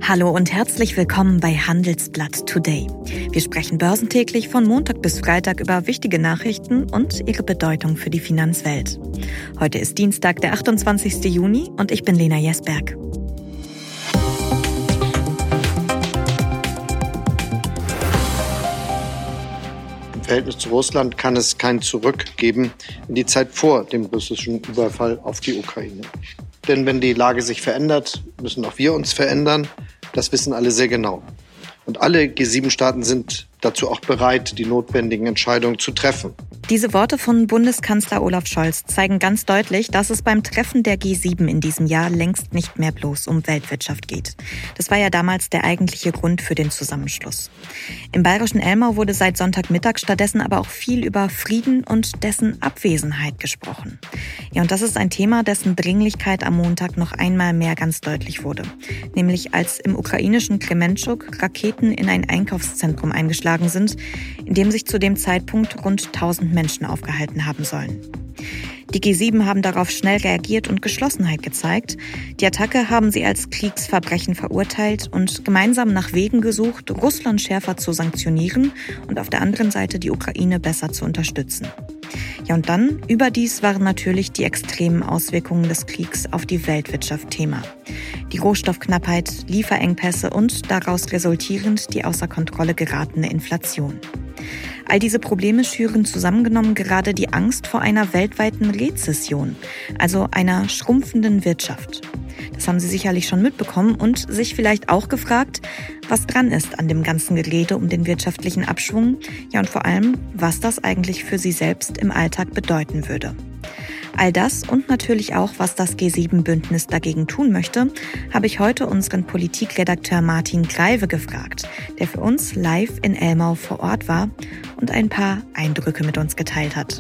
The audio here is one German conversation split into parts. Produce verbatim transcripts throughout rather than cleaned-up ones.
Hallo und herzlich willkommen bei Handelsblatt Today. Wir sprechen börsentäglich von Montag bis Freitag über wichtige Nachrichten und ihre Bedeutung für die Finanzwelt. Heute ist Dienstag, der achtundzwanzigsten Juni und ich bin Lena Jesberg. Im Verhältnis zu Russland kann es kein Zurück geben in die Zeit vor dem russischen Überfall auf die Ukraine. Denn wenn die Lage sich verändert, müssen auch wir uns verändern. Das wissen alle sehr genau. Und alle G sieben Staaten sind dazu auch bereit, die notwendigen Entscheidungen zu treffen. Diese Worte von Bundeskanzler Olaf Scholz zeigen ganz deutlich, dass es beim Treffen der G sieben in diesem Jahr längst nicht mehr bloß um Weltwirtschaft geht. Das war ja damals der eigentliche Grund für den Zusammenschluss. Im bayerischen Elmau wurde seit Sonntagmittag stattdessen aber auch viel über Frieden und dessen Abwesenheit gesprochen. Ja, und das ist ein Thema, dessen Dringlichkeit am Montag noch einmal mehr ganz deutlich wurde. Nämlich als im ukrainischen Krementschuk Raketen in ein Einkaufszentrum eingeschlagen sind, in dem sich zu dem Zeitpunkt rund tausend Menschen aufgehalten haben sollen. Die G sieben haben darauf schnell reagiert und Geschlossenheit gezeigt. Die Attacke haben sie als Kriegsverbrechen verurteilt und gemeinsam nach Wegen gesucht, Russland schärfer zu sanktionieren und auf der anderen Seite die Ukraine besser zu unterstützen. Ja, und dann überdies waren natürlich die extremen Auswirkungen des Kriegs auf die Weltwirtschaft Thema. Die Rohstoffknappheit, Lieferengpässe und daraus resultierend die außer Kontrolle geratene Inflation. All diese Probleme schüren zusammengenommen gerade die Angst vor einer weltweiten Rezession, also einer schrumpfenden Wirtschaft. Das haben Sie sicherlich schon mitbekommen und sich vielleicht auch gefragt, was dran ist an dem ganzen Gerede um den wirtschaftlichen Abschwung, ja und vor allem, was das eigentlich für Sie selbst im Alltag bedeuten würde. All das und natürlich auch, was das G sieben Bündnis dagegen tun möchte, habe ich heute unseren Politikredakteur Martin Greive gefragt, der für uns live in Elmau vor Ort war und ein paar Eindrücke mit uns geteilt hat.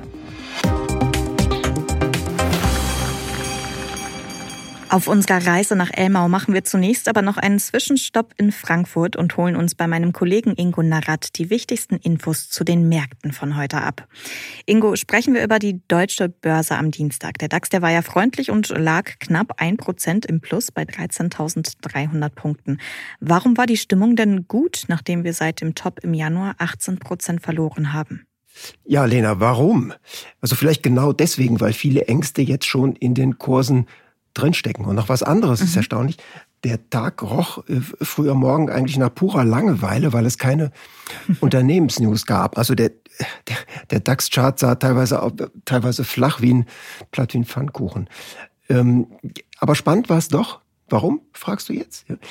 Auf unserer Reise nach Elmau machen wir zunächst aber noch einen Zwischenstopp in Frankfurt und holen uns bei meinem Kollegen Ingo Narrat die wichtigsten Infos zu den Märkten von heute ab. Ingo, sprechen wir über die deutsche Börse am Dienstag. Der DAX, der war ja freundlich und lag knapp ein Prozent im Plus bei dreizehntausenddreihundert Punkten. Warum war die Stimmung denn gut, nachdem wir seit dem Top im Januar achtzehn Prozent verloren haben? Ja, Lena, warum? Also vielleicht genau deswegen, weil viele Ängste jetzt schon in den Kursen drinstecken. Und noch was anderes mhm. ist erstaunlich. Der Tag roch äh, früher Morgen eigentlich nach purer Langeweile, weil es keine Unternehmensnews gab. Also der, der, der DAX-Chart sah teilweise, teilweise flach wie ein, platt wie ein Pfannkuchen. Ähm, aber spannend war es doch. Warum, fragst du jetzt? Ja.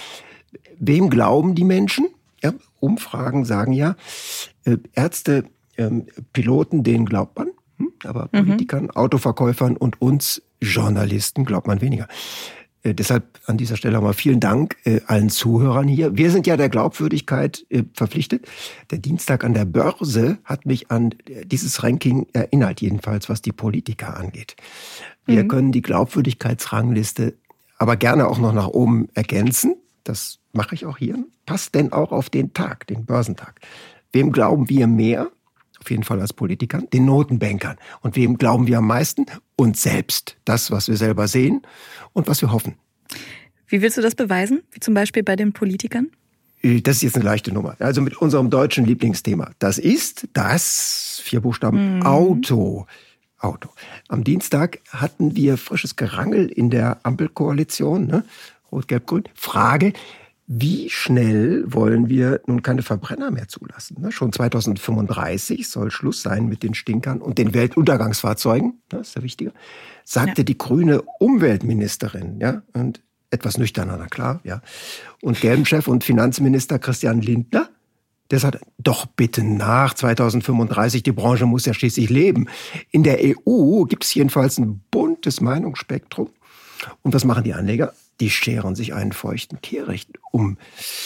Wem glauben die Menschen? Ja, Umfragen sagen ja, äh, Ärzte, ähm, Piloten, denen glaubt man. Hm, aber Politikern, mhm. Autoverkäufern und uns Journalisten glaubt man weniger. Äh, deshalb an dieser Stelle mal vielen Dank äh, allen Zuhörern hier. Wir sind ja der Glaubwürdigkeit äh, verpflichtet. Der Dienstag an der Börse hat mich an äh, dieses Ranking erinnert, jedenfalls was die Politiker angeht. Wir mhm. können die Glaubwürdigkeitsrangliste aber gerne auch noch nach oben ergänzen. Das mache ich auch hier. Passt denn auch auf den Tag, den Börsentag. Wem glauben wir mehr? Auf jeden Fall als Politikern, den Notenbankern. Und wem glauben wir am meisten? Uns selbst. Das, was wir selber sehen und was wir hoffen. Wie willst du das beweisen? Wie zum Beispiel bei den Politikern? Das ist jetzt eine leichte Nummer. Also mit unserem deutschen Lieblingsthema. Das ist das, vier Buchstaben, mhm. Auto. Auto. Am Dienstag hatten wir frisches Gerangel in der Ampelkoalition, ne? Rot, Gelb, Grün. Frage: Wie schnell wollen wir nun keine Verbrenner mehr zulassen? Schon zweitausendfünfunddreißig soll Schluss sein mit den Stinkern und den Weltuntergangsfahrzeugen, das ist der wichtige, sagte ja. die grüne Umweltministerin, ja, und etwas nüchterner, na klar, ja. Und Gelben-Chef und Finanzminister Christian Lindner, der sagt, doch bitte nach zweitausendfünfunddreißig, die Branche muss ja schließlich leben. In der E U gibt es jedenfalls ein buntes Meinungsspektrum. Und was machen die Anleger? Die scheren sich einen feuchten Kehricht um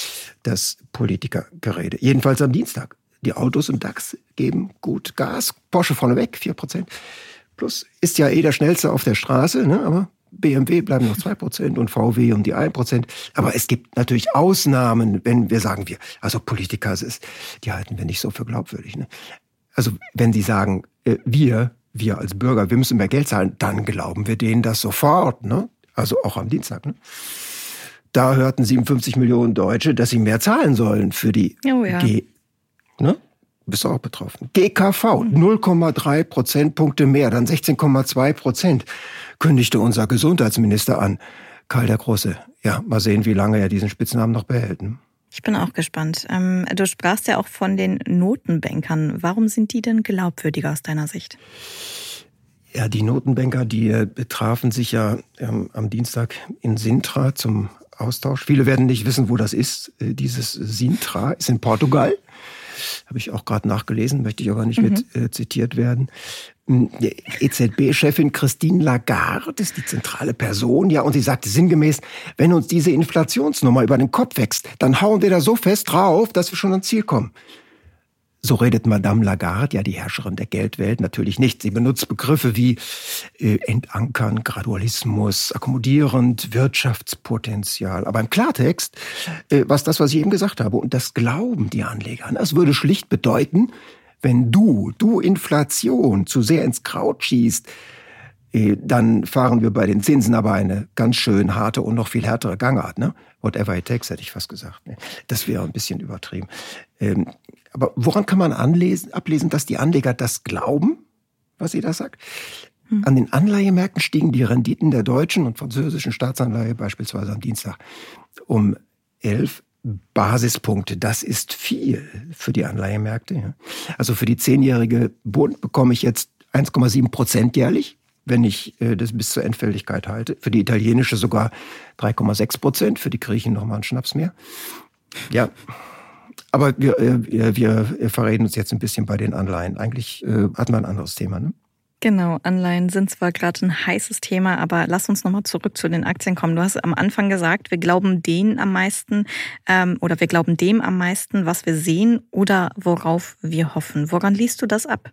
das Politikergerede. Jedenfalls am Dienstag. Die Autos im DAX geben gut Gas. Porsche vorneweg, vier Prozent. Plus ist ja eh der Schnellste auf der Straße, ne? Aber B M W bleiben noch zwei Prozent und V W um die ein Prozent. Aber es gibt natürlich Ausnahmen, wenn wir sagen, wir, also Politiker, ist, die halten wir nicht so für glaubwürdig. Ne? Also wenn sie sagen, äh, wir, wir als Bürger, wir müssen mehr Geld zahlen, dann glauben wir denen das sofort. Ne? Also auch am Dienstag. Ne? da hörten siebenundfünfzig Millionen Deutsche, dass sie mehr zahlen sollen für die oh ja. G. Ne? Bist du auch betroffen? G K V, null Komma drei Prozentpunkte mehr, dann sechzehn Komma zwei Prozent, kündigte unser Gesundheitsminister an. Karl der Große. Ja, mal sehen, wie lange er diesen Spitznamen noch behält. Ne? Ich bin auch gespannt. Ähm, du sprachst ja auch von den Notenbankern. Warum sind die denn glaubwürdiger aus deiner Sicht? Ja, die Notenbanker, die äh, trafen sich ja ähm, am Dienstag in Sintra zum Austausch. Viele werden nicht wissen, wo das ist. Äh, dieses Sintra ist in Portugal. Habe ich auch gerade nachgelesen, möchte ich aber nicht mhm. mit äh, zitiert werden. Die E Z B-Chefin Christine Lagarde ist die zentrale Person, ja, und sie sagte sinngemäß, wenn uns diese Inflationsnummer über den Kopf wächst, dann hauen wir da so fest drauf, dass wir schon ans Ziel kommen. So redet Madame Lagarde, ja die Herrscherin der Geldwelt, natürlich nicht. Sie benutzt Begriffe wie äh, Entankern, Gradualismus, akkommodierend, Wirtschaftspotenzial. Aber im Klartext, äh, was das, was ich eben gesagt habe, und das glauben die Anleger. Das würde schlicht bedeuten, wenn du, du Inflation zu sehr ins Kraut schießt, äh, dann fahren wir bei den Zinsen aber eine ganz schön harte und noch viel härtere Gangart. Ne? Whatever it takes, hätte ich fast gesagt. Das wäre ein bisschen übertrieben. Ähm, Aber woran kann man anlesen, ablesen, dass die Anleger das glauben, was sie da sagt? Hm. An den Anleihemärkten stiegen die Renditen der deutschen und französischen Staatsanleihe beispielsweise am Dienstag um elf Basispunkte. Das ist viel für die Anleihemärkte. Ja. Also für die zehnjährige Bund bekomme ich jetzt eins Komma sieben Prozent jährlich, wenn ich äh, das bis zur Endfälligkeit halte. Für die italienische sogar drei Komma sechs Prozent, für die Griechen nochmal einen Schnaps mehr. Ja. Aber wir, wir, wir verreden uns jetzt ein bisschen bei den Anleihen. Eigentlich äh, hatten wir ein anderes Thema, ne? Genau, Anleihen sind zwar gerade ein heißes Thema, aber lass uns nochmal zurück zu den Aktien kommen. Du hast am Anfang gesagt, wir glauben denen am meisten ähm, oder wir glauben dem am meisten, was wir sehen oder worauf wir hoffen. Woran liest du das ab?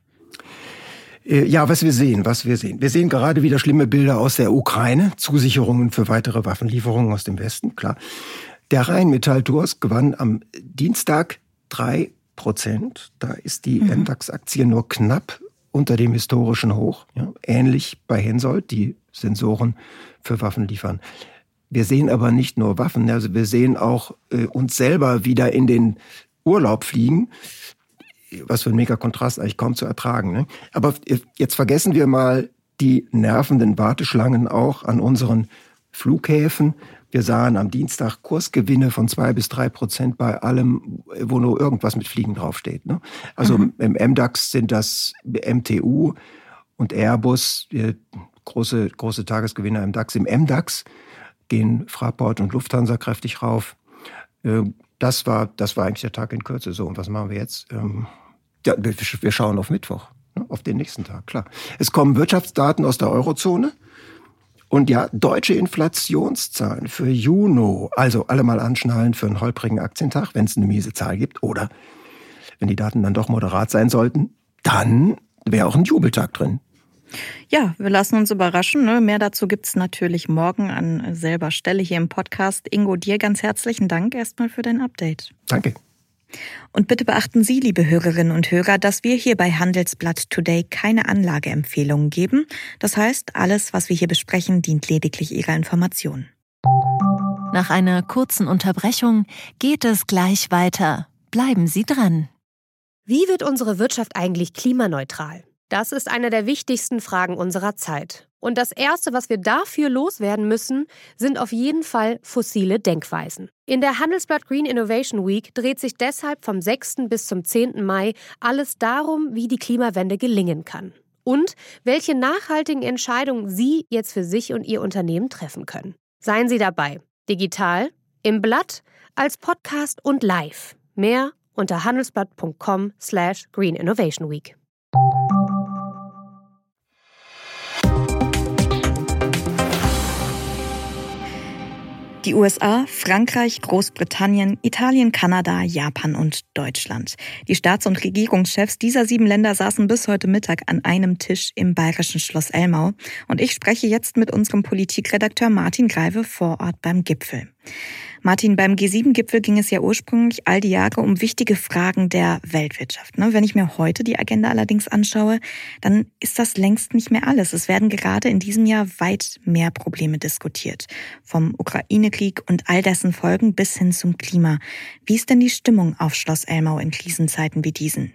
Ja, was wir sehen, was wir sehen. Wir sehen gerade wieder schlimme Bilder aus der Ukraine, Zusicherungen für weitere Waffenlieferungen aus dem Westen, klar. Der Rheinmetall-Kurs gewann am Dienstag drei Prozent. Da ist die mhm. M DAX-Aktie nur knapp unter dem historischen Hoch. Ja, ähnlich bei Hensoldt, die Sensoren für Waffen liefern. Wir sehen aber nicht nur Waffen, also wir sehen auch äh, uns selber wieder in den Urlaub fliegen. Was für ein mega Kontrast, eigentlich kaum zu ertragen. Ne? Aber jetzt vergessen wir mal die nervenden Warteschlangen auch an unseren Flughäfen. Wir sahen am Dienstag Kursgewinne von zwei bis drei Prozent bei allem, wo nur irgendwas mit Fliegen draufsteht. Ne? Also mhm. im M DAX sind das M T U und Airbus, große, große Tagesgewinner im DAX. Im M DAX gehen Fraport und Lufthansa kräftig rauf. Das war, das war eigentlich der Tag in Kürze. So, und was machen wir jetzt? Ja, wir schauen auf Mittwoch, ne? Auf den nächsten Tag, klar. Es kommen Wirtschaftsdaten aus der Eurozone. Und ja, deutsche Inflationszahlen für Juni, also alle mal anschnallen für einen holprigen Aktientag, wenn es eine miese Zahl gibt. Oder wenn die Daten dann doch moderat sein sollten, dann wäre auch ein Jubeltag drin. Ja, wir lassen uns überraschen. Ne? Mehr dazu gibt's natürlich morgen an selber Stelle hier im Podcast. Ingo, dir ganz herzlichen Dank erstmal für dein Update. Danke. Und bitte beachten Sie, liebe Hörerinnen und Hörer, dass wir hier bei Handelsblatt Today keine Anlageempfehlungen geben. Das heißt, alles, was wir hier besprechen, dient lediglich Ihrer Information. Nach einer kurzen Unterbrechung geht es gleich weiter. Bleiben Sie dran. Wie wird unsere Wirtschaft eigentlich klimaneutral? Das ist eine der wichtigsten Fragen unserer Zeit. Und das Erste, was wir dafür loswerden müssen, sind auf jeden Fall fossile Denkweisen. In der Handelsblatt Green Innovation Week dreht sich deshalb vom sechsten bis zum zehnten Mai alles darum, wie die Klimawende gelingen kann. Und welche nachhaltigen Entscheidungen Sie jetzt für sich und Ihr Unternehmen treffen können. Seien Sie dabei. Digital, im Blatt, als Podcast und live. Mehr unter handelsblatt punkt com slash green innovation week. Die U S A, Frankreich, Großbritannien, Italien, Kanada, Japan und Deutschland. Die Staats- und Regierungschefs dieser sieben Länder saßen bis heute Mittag an einem Tisch im bayerischen Schloss Elmau. Und ich spreche jetzt mit unserem Politikredakteur Martin Greive vor Ort beim Gipfel. Martin, beim G sieben Gipfel ging es ja ursprünglich all die Jahre um wichtige Fragen der Weltwirtschaft. Wenn ich mir heute die Agenda allerdings anschaue, dann ist das längst nicht mehr alles. Es werden gerade in diesem Jahr weit mehr Probleme diskutiert. Vom Ukraine-Krieg und all dessen Folgen bis hin zum Klima. Wie ist denn die Stimmung auf Schloss Elmau in Krisenzeiten wie diesen?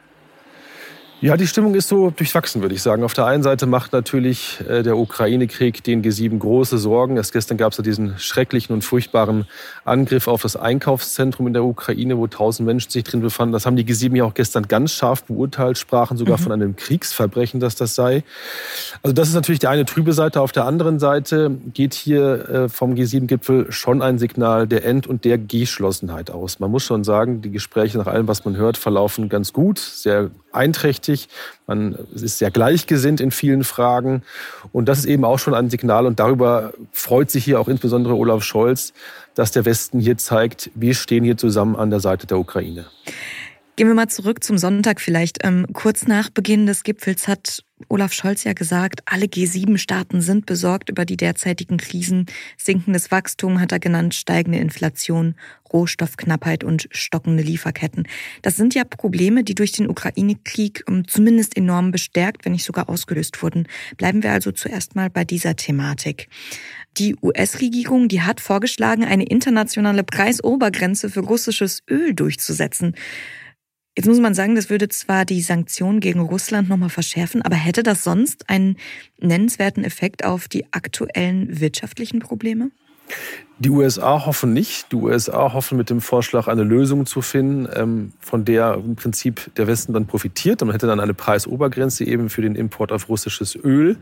Ja, die Stimmung ist so durchwachsen, würde ich sagen. Auf der einen Seite macht natürlich äh, der Ukraine-Krieg den G sieben große Sorgen. Erst gestern gab es ja diesen schrecklichen und furchtbaren Angriff auf das Einkaufszentrum in der Ukraine, wo tausend Menschen sich drin befanden. Das haben die G sieben ja auch gestern ganz scharf beurteilt, sprachen sogar mhm. von einem Kriegsverbrechen, dass das sei. Also das ist natürlich die eine trübe Seite. Auf der anderen Seite geht hier äh, vom G sieben Gipfel schon ein Signal der End- und der Geschlossenheit aus. Man muss schon sagen, die Gespräche nach allem, was man hört, verlaufen ganz gut, sehr einträchtig. Man ist sehr gleichgesinnt in vielen Fragen. Und das ist eben auch schon ein Signal. Und darüber freut sich hier auch insbesondere Olaf Scholz, dass der Westen hier zeigt, wir stehen hier zusammen an der Seite der Ukraine. Gehen wir mal zurück zum Sonntag vielleicht. Ähm, kurz nach Beginn des Gipfels hat Olaf Scholz ja gesagt, alle G sieben Staaten sind besorgt über die derzeitigen Krisen. Sinkendes Wachstum hat er genannt, steigende Inflation, Rohstoffknappheit und stockende Lieferketten. Das sind ja Probleme, die durch den Ukraine-Krieg zumindest enorm bestärkt, wenn nicht sogar ausgelöst wurden. Bleiben wir also zuerst mal bei dieser Thematik. Die U S-Regierung, die hat vorgeschlagen, eine internationale Preisobergrenze für russisches Öl durchzusetzen. Jetzt muss man sagen, das würde zwar die Sanktionen gegen Russland nochmal verschärfen, aber hätte das sonst einen nennenswerten Effekt auf die aktuellen wirtschaftlichen Probleme? Die U S A hoffen nicht. Die U S A hoffen mit dem Vorschlag eine Lösung zu finden, von der im Prinzip der Westen dann profitiert. Man hätte dann eine Preisobergrenze eben für den Import auf russisches Öl.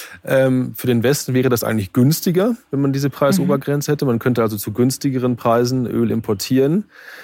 Für den Westen wäre das eigentlich günstiger, wenn man diese Preisobergrenze hätte. Man könnte also zu günstigeren Preisen Öl importieren.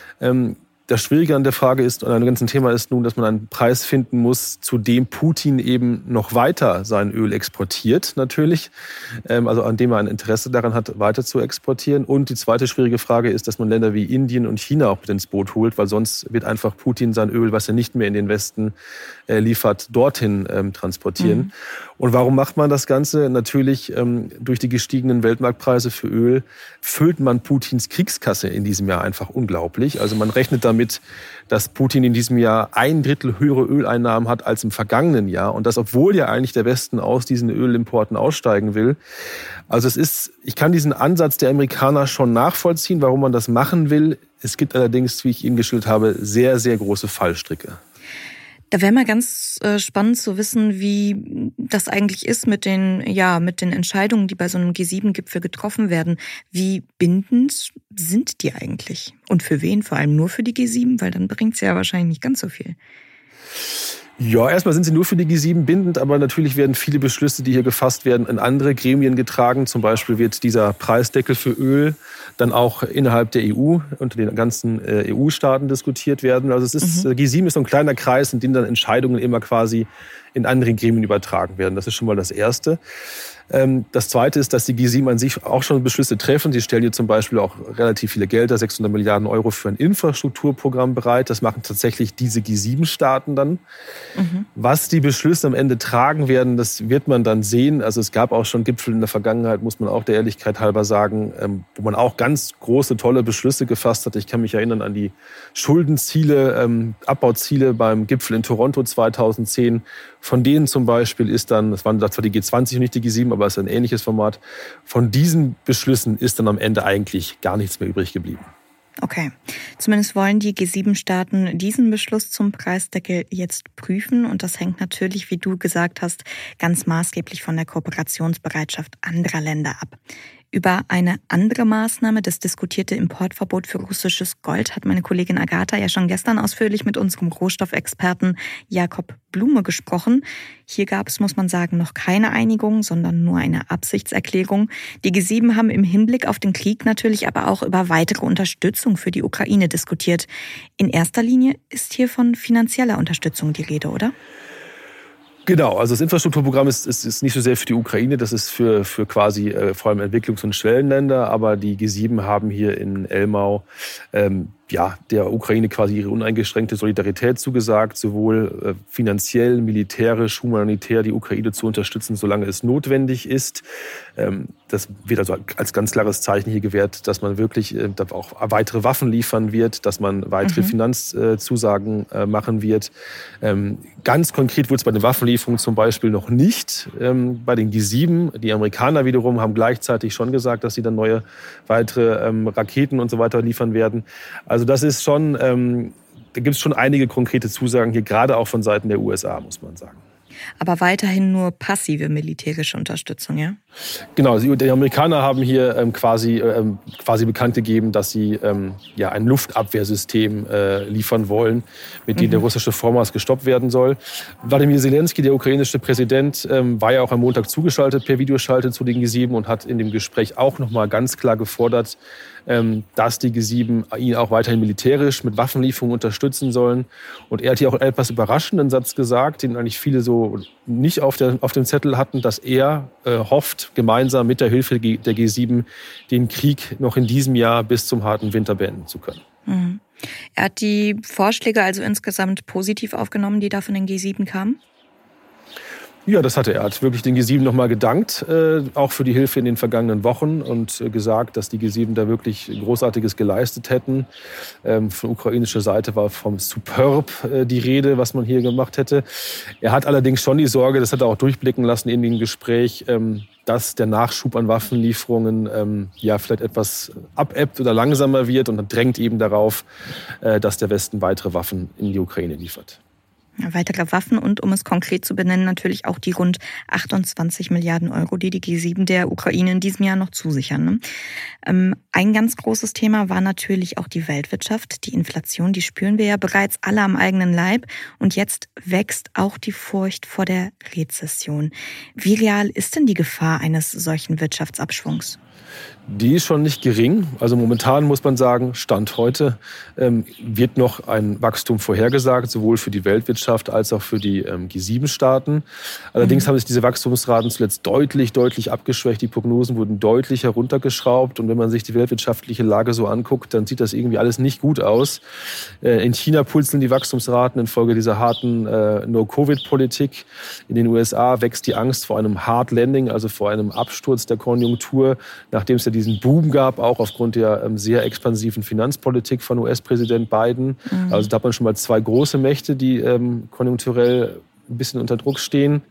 Das Schwierige an der Frage ist, an dem ganzen Thema ist nun, dass man einen Preis finden muss, zu dem Putin eben noch weiter sein Öl exportiert, natürlich. Also an dem er ein Interesse daran hat, weiter zu exportieren. Und die zweite schwierige Frage ist, dass man Länder wie Indien und China auch mit ins Boot holt, weil sonst wird einfach Putin sein Öl, was er nicht mehr in den Westen liefert, dorthin ähm, transportieren. Mhm. Und warum macht man das Ganze? Natürlich ähm, durch die gestiegenen Weltmarktpreise für Öl füllt man Putins Kriegskasse in diesem Jahr einfach unglaublich. Also man rechnet damit, dass Putin in diesem Jahr ein Drittel höhere Öleinnahmen hat als im vergangenen Jahr. Und das, obwohl ja eigentlich der Westen aus diesen Ölimporten aussteigen will. Also es ist, ich kann diesen Ansatz der Amerikaner schon nachvollziehen, warum man das machen will. Es gibt allerdings, wie ich Ihnen geschildert habe, sehr, sehr große Fallstricke. Da wäre mal ganz äh, spannend zu wissen, wie das eigentlich ist mit den, ja, mit den Entscheidungen, die bei so einem G sieben Gipfel getroffen werden. Wie bindend sind die eigentlich? Und für wen? Vor allem nur für die G sieben? Weil dann bringt es ja wahrscheinlich nicht ganz so viel. Ja, erstmal sind sie nur für die G sieben bindend, aber natürlich werden viele Beschlüsse, die hier gefasst werden, in andere Gremien getragen. Zum Beispiel wird dieser Preisdeckel für Öl dann auch innerhalb der E U, unter den ganzen E U-Staaten diskutiert werden. Also es ist, mhm. G sieben ist so ein kleiner Kreis, in dem dann Entscheidungen immer quasi in andere Gremien übertragen werden. Das ist schon mal das Erste. Das Zweite ist, dass die G sieben an sich auch schon Beschlüsse treffen. Sie stellen hier zum Beispiel auch relativ viele Gelder, sechshundert Milliarden Euro für ein Infrastrukturprogramm bereit. Das machen tatsächlich diese G sieben Staaten dann. Mhm. Was die Beschlüsse am Ende tragen werden, das wird man dann sehen. Also es gab auch schon Gipfel in der Vergangenheit, muss man auch der Ehrlichkeit halber sagen, wo man auch ganz große, tolle Beschlüsse gefasst hat. Ich kann mich erinnern an die Schuldenziele, Abbauziele beim Gipfel in Toronto zweitausendzehn. Von denen zum Beispiel ist dann, das waren zwar die G zwanzig und nicht die G sieben, aber es ist ein ähnliches Format. Von diesen Beschlüssen ist dann am Ende eigentlich gar nichts mehr übrig geblieben. Okay. Zumindest wollen die G sieben Staaten diesen Beschluss zum Preisdeckel jetzt prüfen. Und das hängt natürlich, wie du gesagt hast, ganz maßgeblich von der Kooperationsbereitschaft anderer Länder ab. Über eine andere Maßnahme, das diskutierte Importverbot für russisches Gold, hat meine Kollegin Agatha ja schon gestern ausführlich mit unserem Rohstoffexperten Jakob Blume gesprochen. Hier gab es, muss man sagen, noch keine Einigung, sondern nur eine Absichtserklärung. Die G sieben haben im Hinblick auf den Krieg natürlich aber auch über weitere Unterstützung für die Ukraine diskutiert. In erster Linie ist hier von finanzieller Unterstützung die Rede, oder? Genau, also das Infrastrukturprogramm ist, ist, ist nicht so sehr für die Ukraine, das ist für, für quasi äh, vor allem Entwicklungs- und Schwellenländer, aber die G sieben haben hier in Elmau ähm, ja, der Ukraine quasi ihre uneingeschränkte Solidarität zugesagt, sowohl äh, finanziell, militärisch, humanitär die Ukraine zu unterstützen, solange es notwendig ist. Ähm, das wird also als ganz klares Zeichen hier gewährt, dass man wirklich äh, auch weitere Waffen liefern wird, dass man weitere mhm. Finanzzusagen äh, machen wird. Ähm, ganz konkret wurde es bei den Waffenlieferungen zum Beispiel noch nicht. Ähm, bei den G sieben, die Amerikaner wiederum haben gleichzeitig schon gesagt, dass sie dann neue weitere ähm, Raketen und so weiter liefern werden. Also das ist schon, ähm, da gibt es schon einige konkrete Zusagen hier, gerade auch von Seiten der U S A, muss man sagen. Aber weiterhin nur passive militärische Unterstützung, ja? Genau, die Amerikaner haben hier ähm, quasi, ähm, quasi bekannt gegeben, dass sie ähm, ja, ein Luftabwehrsystem äh, liefern wollen, mit dem mhm. der russische Vormarsch gestoppt werden soll. Wladimir Zelensky, der ukrainische Präsident, ähm, war ja auch am Montag zugeschaltet per Videoschalte zu den G sieben und hat in dem Gespräch auch nochmal ganz klar gefordert, ähm, dass die G sieben ihn auch weiterhin militärisch mit Waffenlieferungen unterstützen sollen. Und er hat hier auch einen etwas überraschenden Satz gesagt, den eigentlich viele so nicht auf, der, auf dem Zettel hatten, dass er äh, hofft, gemeinsam mit der Hilfe der G sieben den Krieg noch in diesem Jahr bis zum harten Winter beenden zu können. Mhm. Er hat die Vorschläge also insgesamt positiv aufgenommen, die da von den G sieben kamen? Ja, das hatte er. Er hat wirklich den G sieben nochmal gedankt, äh, auch für die Hilfe in den vergangenen Wochen und äh, gesagt, dass die G sieben da wirklich Großartiges geleistet hätten. Ähm, von ukrainischer Seite war vom Superb äh, die Rede, was man hier gemacht hätte. Er hat allerdings schon die Sorge, das hat er auch durchblicken lassen in dem Gespräch, ähm, dass der Nachschub an Waffenlieferungen ähm, ja vielleicht etwas abebbt oder langsamer wird und drängt eben darauf, äh, dass der Westen weitere Waffen in die Ukraine liefert. Weitere Waffen und, um es konkret zu benennen, natürlich auch die rund achtundzwanzig Milliarden Euro, die die G sieben der Ukraine in diesem Jahr noch zusichern. Ne? Ähm, ein ganz großes Thema war natürlich auch die Weltwirtschaft. Die Inflation, die spüren wir ja bereits alle am eigenen Leib. Und jetzt wächst auch die Furcht vor der Rezession. Wie real ist denn die Gefahr eines solchen Wirtschaftsabschwungs? Die ist schon nicht gering. Also momentan muss man sagen, Stand heute ähm, wird noch ein Wachstum vorhergesagt, sowohl für die Weltwirtschaft als auch für die ähm, G sieben Staaten. Allerdings mhm. haben sich diese Wachstumsraten zuletzt deutlich, deutlich abgeschwächt. Die Prognosen wurden deutlich heruntergeschraubt. Und wenn man sich die weltwirtschaftliche Lage so anguckt, dann sieht das irgendwie alles nicht gut aus. Äh, in China purzeln die Wachstumsraten infolge dieser harten äh, No-Covid-Politik. In den U S A wächst die Angst vor einem Hard Landing, also vor einem Absturz der Konjunktur, nachdem es ja diesen Boom gab, auch aufgrund der ähm, sehr expansiven Finanzpolitik von U S-Präsident Biden. Mhm. Also da hat man schon mal zwei große Mächte, die ähm, konjunkturell ein bisschen unter Druck stehen.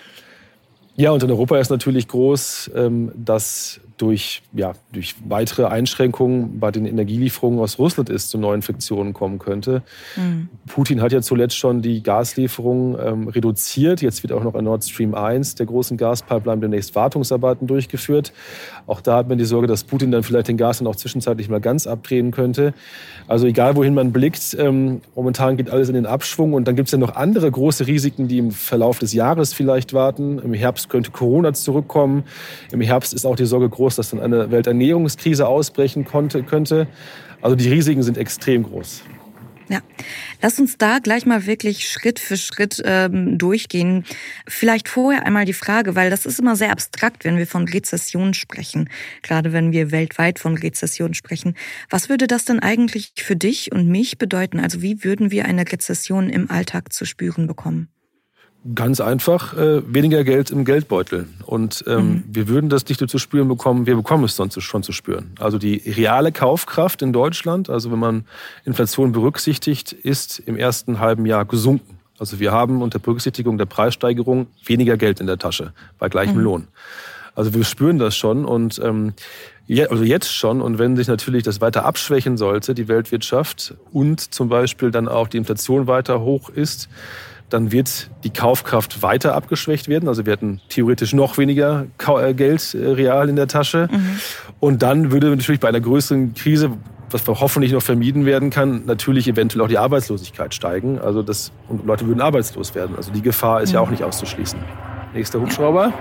Ja, und in Europa ist natürlich groß, ähm, dass durch, ja, durch weitere Einschränkungen bei den Energielieferungen aus Russland es zu Neuinfektionen kommen könnte. Mhm. Putin hat ja zuletzt schon die Gaslieferungen ähm, reduziert. Jetzt wird auch noch an Nord Stream eins, der großen Gaspipeline, demnächst Wartungsarbeiten durchgeführt. Auch da hat man die Sorge, dass Putin dann vielleicht den Gas dann auch zwischenzeitlich mal ganz abdrehen könnte. Also egal, wohin man blickt, ähm, momentan geht alles in den Abschwung. Und dann gibt es ja noch andere große Risiken, die im Verlauf des Jahres vielleicht warten. Im Herbst könnte Corona zurückkommen. Im Herbst ist auch die Sorge groß, dass dann eine Welternährungskrise ausbrechen konnte, könnte. Also die Risiken sind extrem groß. Ja, lass uns da gleich mal wirklich Schritt für Schritt ähm, durchgehen. Vielleicht vorher einmal die Frage, weil das ist immer sehr abstrakt, wenn wir von Rezession sprechen, gerade wenn wir weltweit von Rezession sprechen. Was würde das denn eigentlich für dich und mich bedeuten? Also wie würden wir eine Rezession im Alltag zu spüren bekommen? Ganz einfach, äh, weniger Geld im Geldbeutel. Und ähm, mhm. wir würden das nicht nur zu spüren bekommen, wir bekommen es sonst schon zu spüren. Also die reale Kaufkraft in Deutschland, also wenn man Inflation berücksichtigt, ist im ersten halben Jahr gesunken. Also wir haben unter Berücksichtigung der Preissteigerung weniger Geld in der Tasche bei gleichem mhm. Lohn. Also wir spüren das schon und ähm, also jetzt schon. Und wenn sich natürlich das weiter abschwächen sollte, die Weltwirtschaft, und zum Beispiel dann auch die Inflation weiter hoch ist, dann wird die Kaufkraft weiter abgeschwächt werden. Also wir hätten theoretisch noch weniger Geld real in der Tasche. Mhm. Und dann würde natürlich bei einer größeren Krise, was hoffentlich noch vermieden werden kann, natürlich eventuell auch die Arbeitslosigkeit steigen. Also das, und Leute würden arbeitslos werden. Also die Gefahr ist mhm. ja auch nicht auszuschließen. Nächster Hubschrauber.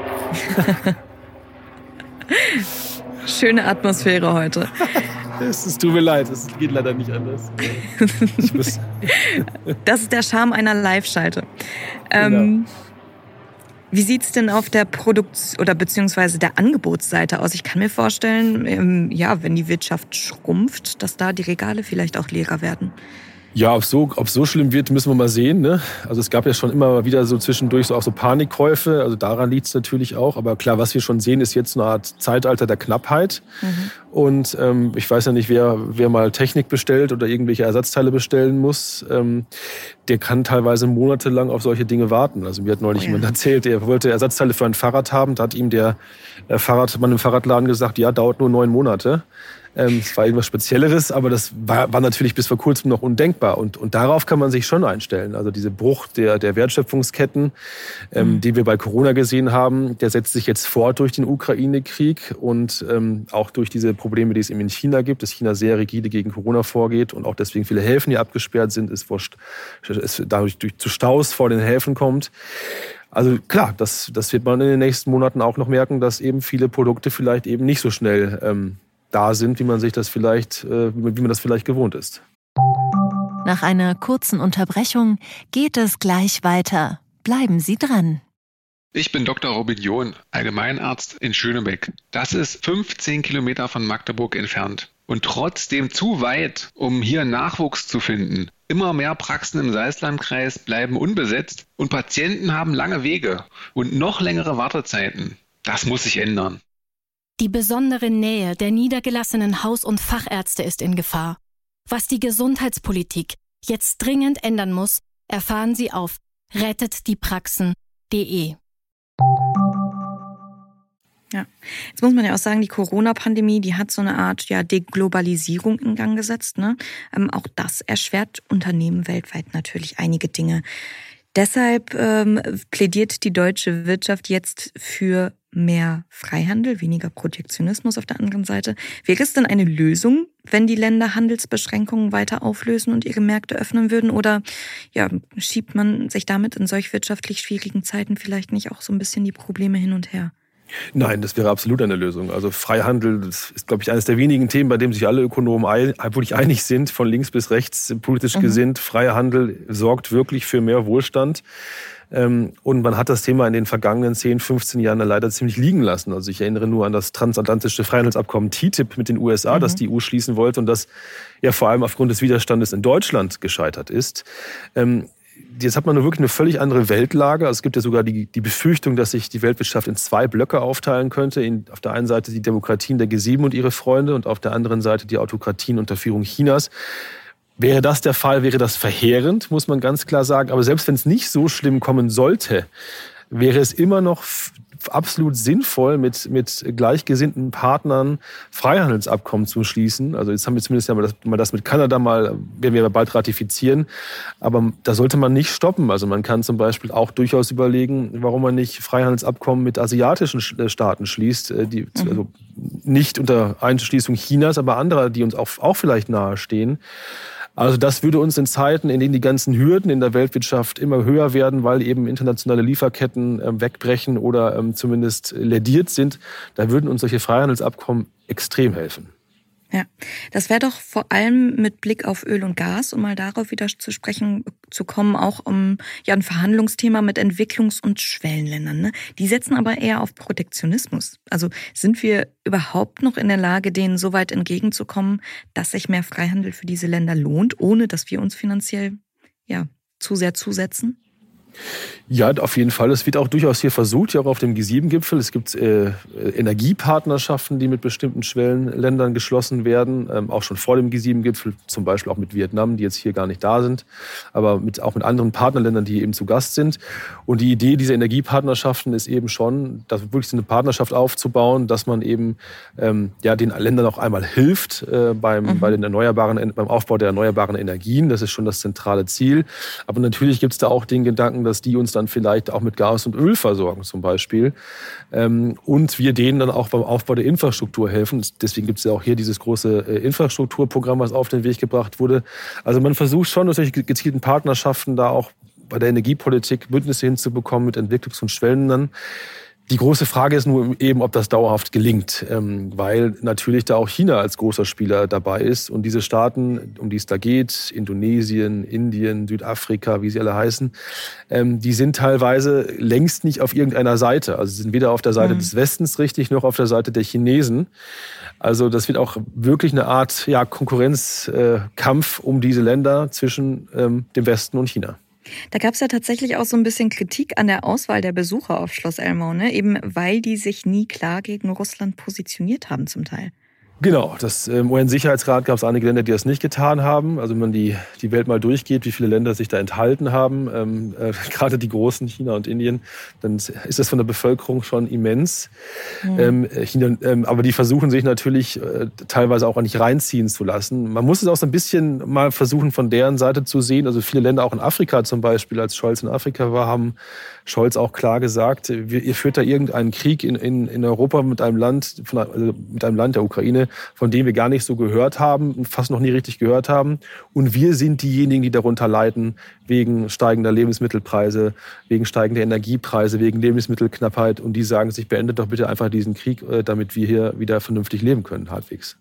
Schöne Atmosphäre heute. Es tut mir leid, es geht leider nicht anders. Ich muss das ist der Charme einer Live-Schalte. Ähm, genau. Wie sieht es denn auf der Produkt- oder beziehungsweise der Angebotsseite aus? Ich kann mir vorstellen, ähm, ja, wenn die Wirtschaft schrumpft, dass da die Regale vielleicht auch leerer werden. Ja, ob so, ob so schlimm wird, müssen wir mal sehen. Ne? Also es gab ja schon immer wieder so zwischendurch so auch so Panikkäufe. Also daran liegt es natürlich auch. Aber klar, was wir schon sehen, ist jetzt eine Art Zeitalter der Knappheit. Mhm. Und ähm, ich weiß ja nicht, wer, wer mal Technik bestellt oder irgendwelche Ersatzteile bestellen muss, ähm, der kann teilweise monatelang auf solche Dinge warten. Also mir hat neulich oh ja. jemand erzählt, der wollte Ersatzteile für ein Fahrrad haben. Da hat ihm der Fahrradmann im Fahrradladen gesagt, ja, dauert nur neun Monate. Ähm, es war irgendwas Spezielleres, aber das war, war natürlich bis vor kurzem noch undenkbar. Und, und darauf kann man sich schon einstellen. Also dieser Bruch der, der Wertschöpfungsketten, ähm, mhm. den wir bei Corona gesehen haben, der setzt sich jetzt fort durch den Ukraine-Krieg und ähm, auch durch diese Probleme, die es eben in China gibt, dass China sehr rigide gegen Corona vorgeht und auch deswegen viele Häfen, die abgesperrt sind, es, vor, es dadurch durch, zu Staus vor den Häfen kommt. Also klar, das, das wird man in den nächsten Monaten auch noch merken, dass eben viele Produkte vielleicht eben nicht so schnell ähm, da sind, wie man sich das vielleicht, äh, wie man das vielleicht gewohnt ist. Nach einer kurzen Unterbrechung geht es gleich weiter. Bleiben Sie dran. Ich bin Doktor Robin John, Allgemeinarzt in Schönebeck. Das ist fünfzehn Kilometer von Magdeburg entfernt und trotzdem zu weit, um hier Nachwuchs zu finden. Immer mehr Praxen im Salzlandkreis bleiben unbesetzt und Patienten haben lange Wege und noch längere Wartezeiten. Das muss sich ändern. Die besondere Nähe der niedergelassenen Haus- und Fachärzte ist in Gefahr. Was die Gesundheitspolitik jetzt dringend ändern muss, erfahren Sie auf rettet die praxen punkt de. Ja, jetzt muss man ja auch sagen, die Corona-Pandemie, die hat so eine Art ja, Deglobalisierung in Gang gesetzt. Ne? Ähm, auch das erschwert Unternehmen weltweit natürlich einige Dinge. Deshalb ähm, plädiert die deutsche Wirtschaft jetzt für mehr Freihandel, weniger Protektionismus auf der anderen Seite. Wäre es denn eine Lösung, wenn die Länder Handelsbeschränkungen weiter auflösen und ihre Märkte öffnen würden? Oder ja, schiebt man sich damit in solch wirtschaftlich schwierigen Zeiten vielleicht nicht auch so ein bisschen die Probleme hin und her? Nein, das wäre absolut eine Lösung. Also Freihandel, das ist, glaube ich, eines der wenigen Themen, bei dem sich alle Ökonomen wirklich einig sind, von links bis rechts politisch mhm. gesinnt. Freier Handel sorgt wirklich für mehr Wohlstand. Und man hat das Thema in den vergangenen zehn, fünfzehn Jahren leider ziemlich liegen lassen. Also ich erinnere nur an das transatlantische Freihandelsabkommen T T I P mit den U S A, mhm. das die E U schließen wollte und das ja vor allem aufgrund des Widerstandes in Deutschland gescheitert ist. Jetzt hat man nur wirklich eine völlig andere Weltlage. Also es gibt ja sogar die, die Befürchtung, dass sich die Weltwirtschaft in zwei Blöcke aufteilen könnte. In, auf der einen Seite die Demokratien der G sieben und ihre Freunde und auf der anderen Seite die Autokratien unter Führung Chinas. Wäre das der Fall, wäre das verheerend, muss man ganz klar sagen. Aber selbst wenn es nicht so schlimm kommen sollte, wäre es immer noch absolut sinnvoll, mit, mit gleichgesinnten Partnern Freihandelsabkommen zu schließen. Also jetzt haben wir zumindest ja mal das, mal das mit Kanada mal, werden wir bald ratifizieren. Aber da sollte man nicht stoppen. Also man kann zum Beispiel auch durchaus überlegen, warum man nicht Freihandelsabkommen mit asiatischen Staaten schließt, die mhm. also nicht unter Einschließung Chinas, aber anderer, die uns auch, auch vielleicht nahestehen. Also das würde uns in Zeiten, in denen die ganzen Hürden in der Weltwirtschaft immer höher werden, weil eben internationale Lieferketten äh, wegbrechen oder ähm, zumindest lädiert sind, da würden uns solche Freihandelsabkommen extrem helfen. Ja, das wäre doch vor allem mit Blick auf Öl und Gas, um mal darauf wieder zu sprechen zu kommen, auch um ja ein Verhandlungsthema mit Entwicklungs- und Schwellenländern. Ne? Die setzen aber eher auf Protektionismus. Also sind wir überhaupt noch in der Lage, denen so weit entgegenzukommen, dass sich mehr Freihandel für diese Länder lohnt, ohne dass wir uns finanziell ja zu sehr zusetzen? Ja, auf jeden Fall. Es wird auch durchaus hier versucht, ja auch auf dem G sieben Gipfel. Es gibt äh, Energiepartnerschaften, die mit bestimmten Schwellenländern geschlossen werden, ähm, auch schon vor dem G sieben Gipfel, zum Beispiel auch mit Vietnam, die jetzt hier gar nicht da sind, aber mit, auch mit anderen Partnerländern, die eben zu Gast sind. Und die Idee dieser Energiepartnerschaften ist eben schon, dass wirklich so eine Partnerschaft aufzubauen, dass man eben ähm, ja, den Ländern auch einmal hilft äh, beim, mhm. bei den erneuerbaren, beim Aufbau der erneuerbaren Energien. Das ist schon das zentrale Ziel. Aber natürlich gibt es da auch den Gedanken, dass die uns dann vielleicht auch mit Gas und Öl versorgen zum Beispiel. Und wir denen dann auch beim Aufbau der Infrastruktur helfen. Deswegen gibt es ja auch hier dieses große Infrastrukturprogramm, was auf den Weg gebracht wurde. Also man versucht schon durch solche gezielten Partnerschaften da auch bei der Energiepolitik Bündnisse hinzubekommen mit Entwicklungs- und Schwellenländern. Die große Frage ist nur eben, ob das dauerhaft gelingt, weil natürlich da auch China als großer Spieler dabei ist. Und diese Staaten, um die es da geht, Indonesien, Indien, Südafrika, wie sie alle heißen, die sind teilweise längst nicht auf irgendeiner Seite. Also sie sind weder auf der Seite mhm. des Westens richtig, noch auf der Seite der Chinesen. Also das wird auch wirklich eine Art ja, Konkurrenzkampf um diese Länder zwischen dem Westen und China. Da gab es ja tatsächlich auch so ein bisschen Kritik an der Auswahl der Besucher auf Schloss Elmau, ne? Eben weil die sich nie klar gegen Russland positioniert haben zum Teil. Genau, das im U N-Sicherheitsrat gab es einige Länder, die das nicht getan haben. Also wenn man die, die Welt mal durchgeht, wie viele Länder sich da enthalten haben, ähm, äh, gerade die großen, China und Indien, dann ist das von der Bevölkerung schon immens. Mhm. Ähm, China, ähm, aber die versuchen sich natürlich äh, teilweise auch nicht reinziehen zu lassen. Man muss es auch so ein bisschen mal versuchen, von deren Seite zu sehen. Also viele Länder, auch in Afrika zum Beispiel, als Scholz in Afrika war, haben Scholz auch klar gesagt, ihr führt da irgendeinen Krieg in, in, in Europa mit einem Land, von, also mit einem Land der Ukraine, von dem wir gar nicht so gehört haben und fast noch nie richtig gehört haben. Und wir sind diejenigen, die darunter leiden wegen steigender Lebensmittelpreise, wegen steigender Energiepreise, wegen Lebensmittelknappheit. Und die sagen sich, beendet doch bitte einfach diesen Krieg, damit wir hier wieder vernünftig leben können, halbwegs.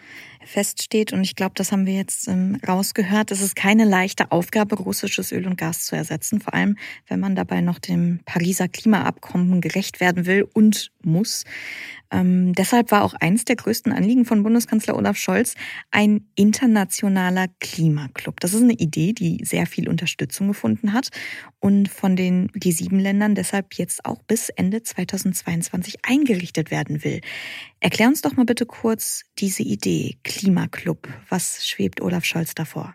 Feststeht, und ich glaube, das haben wir jetzt ähm, rausgehört, es ist keine leichte Aufgabe, russisches Öl und Gas zu ersetzen, vor allem wenn man dabei noch dem Pariser Klimaabkommen gerecht werden will und muss. Ähm, deshalb war auch eins der größten Anliegen von Bundeskanzler Olaf Scholz ein internationaler Klimaclub. Das ist eine Idee, die sehr viel Unterstützung gefunden hat und von den G sieben Ländern deshalb jetzt auch bis Ende zweitausendzweiundzwanzig eingerichtet werden will. Erklär uns doch mal bitte kurz diese Idee, Klimaclub. Was schwebt Olaf Scholz davor?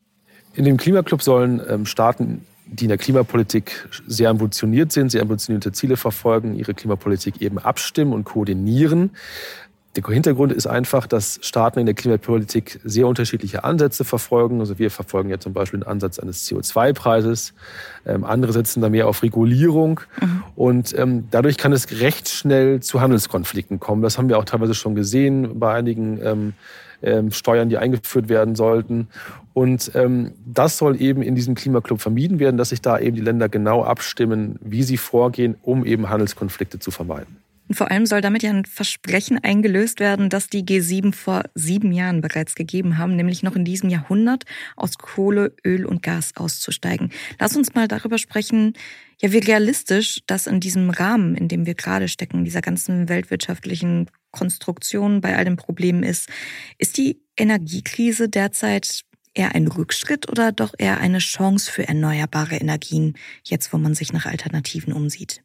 In dem Klimaclub sollen ähm, Staaten, die in der Klimapolitik sehr ambitioniert sind, sehr ambitionierte Ziele verfolgen, ihre Klimapolitik eben abstimmen und koordinieren. Der Hintergrund ist einfach, dass Staaten in der Klimapolitik sehr unterschiedliche Ansätze verfolgen. Also wir verfolgen ja zum Beispiel den Ansatz eines C O zwei Preises. Ähm, andere setzen da mehr auf Regulierung. Mhm. Und ähm, dadurch kann es recht schnell zu Handelskonflikten kommen. Das haben wir auch teilweise schon gesehen bei einigen ähm, ähm, Steuern, die eingeführt werden sollten. Und ähm, das soll eben in diesem Klimaclub vermieden werden, dass sich da eben die Länder genau abstimmen, wie sie vorgehen, um eben Handelskonflikte zu vermeiden. Und vor allem soll damit ja ein Versprechen eingelöst werden, das die G sieben vor sieben Jahren bereits gegeben haben, nämlich noch in diesem Jahrhundert aus Kohle, Öl und Gas auszusteigen. Lass uns mal darüber sprechen, ja, wie realistisch das in diesem Rahmen, in dem wir gerade stecken, dieser ganzen weltwirtschaftlichen Konstruktion bei all den Problemen ist. Ist die Energiekrise derzeit eher ein Rückschritt oder doch eher eine Chance für erneuerbare Energien, jetzt wo man sich nach Alternativen umsieht?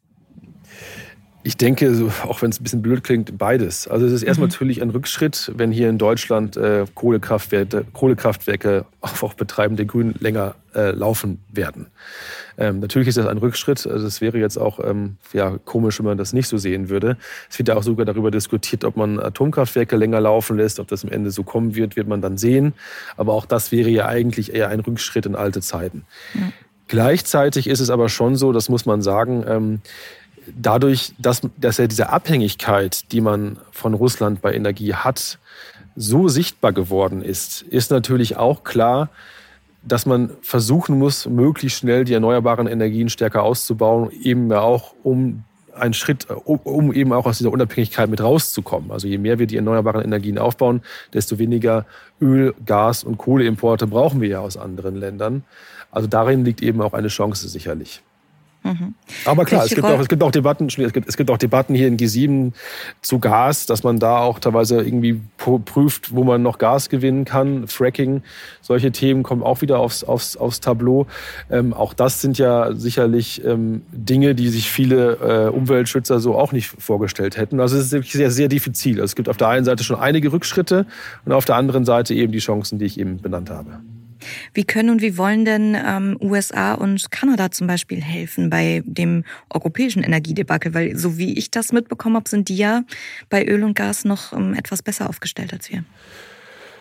Ich denke, so, auch wenn es ein bisschen blöd klingt, beides. Also es ist erstmal mhm. natürlich ein Rückschritt, wenn hier in Deutschland äh, Kohlekraftwerke, Kohlekraftwerke auch, auch betreibende Grün länger äh, laufen werden. Ähm, natürlich ist das ein Rückschritt. Also es wäre jetzt auch ähm, ja, komisch, wenn man das nicht so sehen würde. Es wird ja auch sogar darüber diskutiert, ob man Atomkraftwerke länger laufen lässt. Ob das am Ende so kommen wird, wird man dann sehen. Aber auch das wäre ja eigentlich eher ein Rückschritt in alte Zeiten. Mhm. Gleichzeitig ist es aber schon so, das muss man sagen, ähm, dadurch, dass, dass ja diese Abhängigkeit, die man von Russland bei Energie hat, so sichtbar geworden ist, ist natürlich auch klar, dass man versuchen muss, möglichst schnell die erneuerbaren Energien stärker auszubauen, eben ja auch um einen Schritt, um, um eben auch aus dieser Unabhängigkeit mit rauszukommen. Also je mehr wir die erneuerbaren Energien aufbauen, desto weniger Öl, Gas und Kohleimporte brauchen wir ja aus anderen Ländern. Also darin liegt eben auch eine Chance sicherlich. Mhm. Aber klar, es gibt, auch, es gibt auch Debatten, es gibt, es gibt auch Debatten hier in G sieben zu Gas, dass man da auch teilweise irgendwie prüft, wo man noch Gas gewinnen kann. Fracking, solche Themen kommen auch wieder aufs, aufs, aufs Tableau. Ähm, auch das sind ja sicherlich ähm, Dinge, die sich viele äh, Umweltschützer so auch nicht vorgestellt hätten. Also es ist wirklich sehr, sehr diffizil. Also es gibt auf der einen Seite schon einige Rückschritte und auf der anderen Seite eben die Chancen, die ich eben benannt habe. Wie können und wie wollen denn ähm, U S A und Kanada zum Beispiel helfen bei dem europäischen Energiedebakel? Weil so wie ich das mitbekommen habe, sind die ja bei Öl und Gas noch ähm, etwas besser aufgestellt als wir.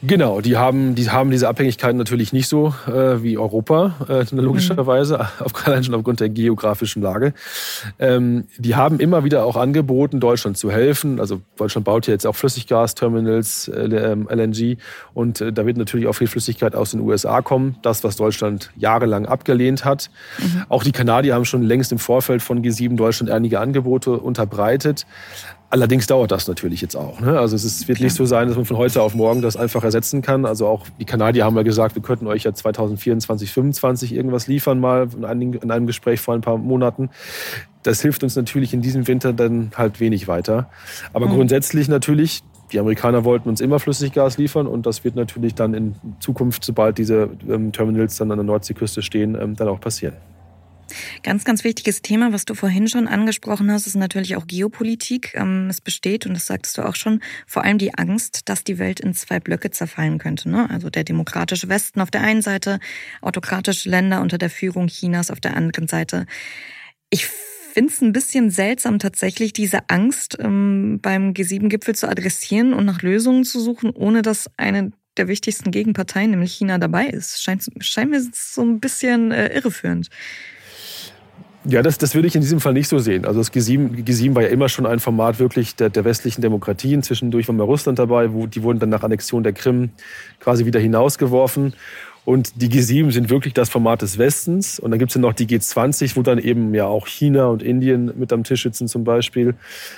Genau, die haben, die haben diese Abhängigkeiten natürlich nicht so äh, wie Europa, äh, logischerweise, mhm. auf, allein schon aufgrund der geografischen Lage. Ähm, die haben immer wieder auch angeboten, Deutschland zu helfen. Also Deutschland baut ja jetzt auch Flüssiggasterminals, äh, L N G, und äh, da wird natürlich auch viel Flüssigkeit aus den U S A kommen. Das, was Deutschland jahrelang abgelehnt hat. Mhm. Auch die Kanadier haben schon längst im Vorfeld von G sieben Deutschland einige Angebote unterbreitet. Allerdings dauert das natürlich jetzt auch. Ne? Also es ist, wird nicht so sein, dass man von heute auf morgen das einfach ersetzen kann. Also auch die Kanadier haben ja gesagt, wir könnten euch ja zwanzig vierundzwanzig, fünfundzwanzig irgendwas liefern, mal in einem, in einem Gespräch vor ein paar Monaten. Das hilft uns natürlich in diesem Winter dann halt wenig weiter. Aber mhm. grundsätzlich natürlich, die Amerikaner wollten uns immer Flüssiggas liefern und das wird natürlich dann in Zukunft, sobald diese ähm, Terminals dann an der Nordseeküste stehen, ähm, dann auch passieren. Ganz, ganz wichtiges Thema, was du vorhin schon angesprochen hast, ist natürlich auch Geopolitik. Es besteht, und das sagtest du auch schon, vor allem die Angst, dass die Welt in zwei Blöcke zerfallen könnte. Ne? Also der demokratische Westen auf der einen Seite, autokratische Länder unter der Führung Chinas auf der anderen Seite. Ich finde es ein bisschen seltsam, tatsächlich diese Angst ähm, beim G sieben Gipfel zu adressieren und nach Lösungen zu suchen, ohne dass eine der wichtigsten Gegenparteien, nämlich China, dabei ist. Scheint, scheint mir so ein bisschen äh, irreführend. Ja, das, das würde ich in diesem Fall nicht so sehen. Also das G sieben, G sieben war ja immer schon ein Format wirklich der, der westlichen Demokratien. Zwischendurch war mal Russland dabei, wo, die wurden dann nach Annexion der Krim quasi wieder hinausgeworfen. Und die G sieben sind wirklich das Format des Westens. Und dann gibt es ja noch die G zwanzig, wo dann eben ja auch China und Indien mit am Tisch sitzen zum Beispiel.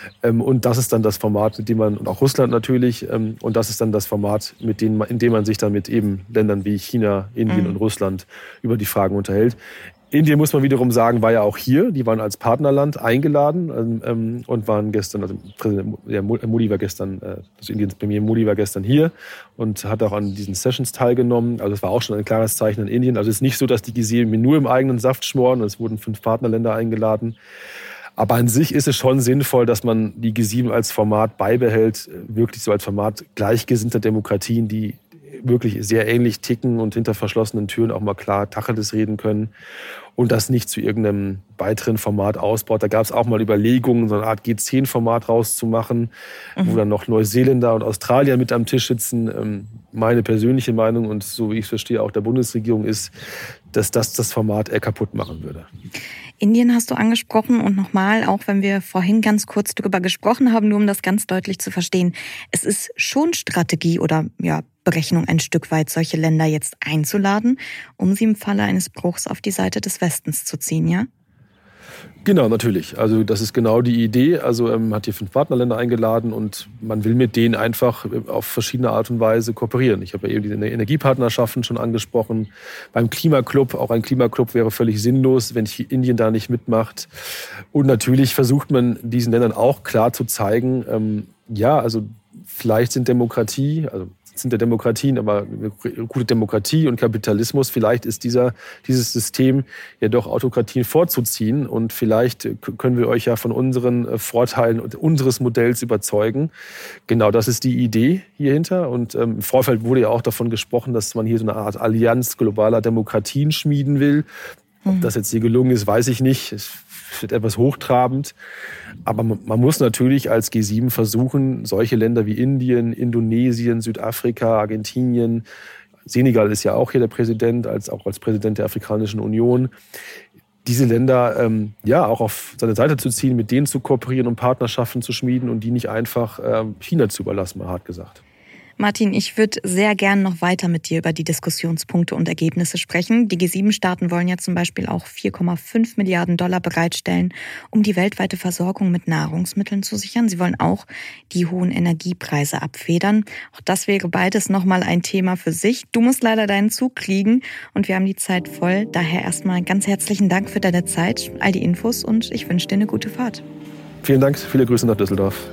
Und das ist dann das Format, mit dem man, und auch Russland natürlich, und das ist dann das Format, mit dem, in dem man sich dann mit eben Ländern wie China, Indien mhm. und Russland über die Fragen unterhält. Indien, muss man wiederum sagen, war ja auch hier. Die waren als Partnerland eingeladen ähm, und waren gestern, also Präsident ja, Modi war gestern, äh, also Indiens Premier Modi war gestern hier und hat auch an diesen Sessions teilgenommen. Also es war auch schon ein klares Zeichen an Indien. Also es ist nicht so, dass die G sieben nur im eigenen Saft schmoren. Es wurden fünf Partnerländer eingeladen. Aber an sich ist es schon sinnvoll, dass man die G sieben als Format beibehält, wirklich so als Format gleichgesinnter Demokratien, die wirklich sehr ähnlich ticken und hinter verschlossenen Türen auch mal klar Tacheles reden können und das nicht zu irgendeinem weiteren Format ausbaut. Da gab es auch mal Überlegungen, so eine Art G zehn Format rauszumachen, mhm. wo dann noch Neuseeländer und Australier mit am Tisch sitzen. Meine persönliche Meinung und so wie ich es verstehe auch der Bundesregierung ist, dass das das Format eher kaputt machen würde. Indien hast du angesprochen und nochmal, auch wenn wir vorhin ganz kurz darüber gesprochen haben, nur um das ganz deutlich zu verstehen. Es ist schon Strategie oder ja, Berechnung ein Stück weit, solche Länder jetzt einzuladen, um sie im Falle eines Bruchs auf die Seite des Westens zu ziehen, ja? Genau, natürlich. Also das ist genau die Idee. Also man ähm, hat hier fünf Partnerländer eingeladen und man will mit denen einfach auf verschiedene Art und Weise kooperieren. Ich habe ja eben diese Energiepartnerschaften schon angesprochen. Beim Klimaclub, auch ein Klimaclub wäre völlig sinnlos, wenn Indien da nicht mitmacht. Und natürlich versucht man diesen Ländern auch klar zu zeigen, ähm, ja, also vielleicht sind Demokratie, also sind der Demokratien, aber eine gute Demokratie und Kapitalismus, vielleicht ist dieser, dieses System ja doch Autokratien vorzuziehen und vielleicht können wir euch ja von unseren Vorteilen und unseres Modells überzeugen. Genau, das ist die Idee hierhinter und ähm, im Vorfeld wurde ja auch davon gesprochen, dass man hier so eine Art Allianz globaler Demokratien schmieden will. Ob das jetzt hier gelungen ist, weiß ich nicht. Es wird etwas hochtrabend. Aber man muss natürlich als G sieben versuchen, solche Länder wie Indien, Indonesien, Südafrika, Argentinien, Senegal ist ja auch hier der Präsident, als auch als Präsident der Afrikanischen Union, diese Länder ähm, ja auch auf seine Seite zu ziehen, mit denen zu kooperieren und Partnerschaften zu schmieden und die nicht einfach ähm, China zu überlassen, mal hart gesagt. Martin, ich würde sehr gern noch weiter mit dir über die Diskussionspunkte und Ergebnisse sprechen. Die G sieben Staaten wollen ja zum Beispiel auch vier Komma fünf Milliarden Dollar bereitstellen, um die weltweite Versorgung mit Nahrungsmitteln zu sichern. Sie wollen auch die hohen Energiepreise abfedern. Auch das wäre beides nochmal ein Thema für sich. Du musst leider deinen Zug kriegen und wir haben die Zeit voll. Daher erstmal ganz herzlichen Dank für deine Zeit, all die Infos und ich wünsche dir eine gute Fahrt. Vielen Dank, viele Grüße nach Düsseldorf.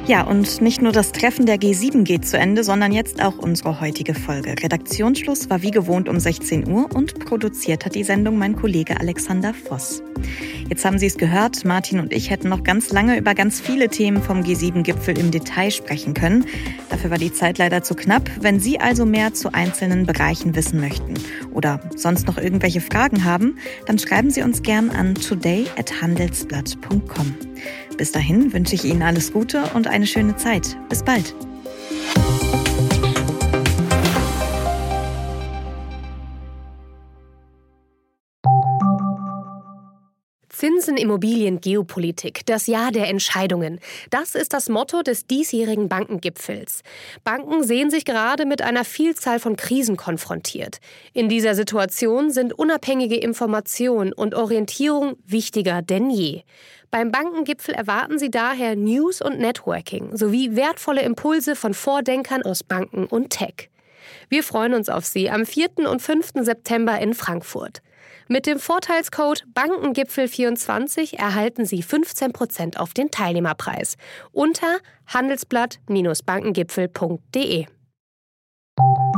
Ja, und nicht nur das Treffen der G sieben geht zu Ende, sondern jetzt auch unsere heutige Folge. Redaktionsschluss war wie gewohnt um sechzehn Uhr und produziert hat die Sendung mein Kollege Alexander Voss. Jetzt haben Sie es gehört, Martin und ich hätten noch ganz lange über ganz viele Themen vom G sieben Gipfel im Detail sprechen können. Dafür war die Zeit leider zu knapp. Wenn Sie also mehr zu einzelnen Bereichen wissen möchten oder sonst noch irgendwelche Fragen haben, dann schreiben Sie uns gern an today at handelsblatt punkt com. Bis dahin wünsche ich Ihnen alles Gute und eine schöne Zeit. Bis bald. Zinsen, Immobilien, Geopolitik, das Jahr der Entscheidungen. Das ist das Motto des diesjährigen Bankengipfels. Banken sehen sich gerade mit einer Vielzahl von Krisen konfrontiert. In dieser Situation sind unabhängige Information und Orientierung wichtiger denn je. Beim Bankengipfel erwarten Sie daher News und Networking sowie wertvolle Impulse von Vordenkern aus Banken und Tech. Wir freuen uns auf Sie am vierten und fünften September in Frankfurt. Mit dem Vorteilscode Bankengipfel vierundzwanzig erhalten Sie fünfzehn Prozent auf den Teilnehmerpreis unter handelsblatt Bindestrich bankengipfel punkt de.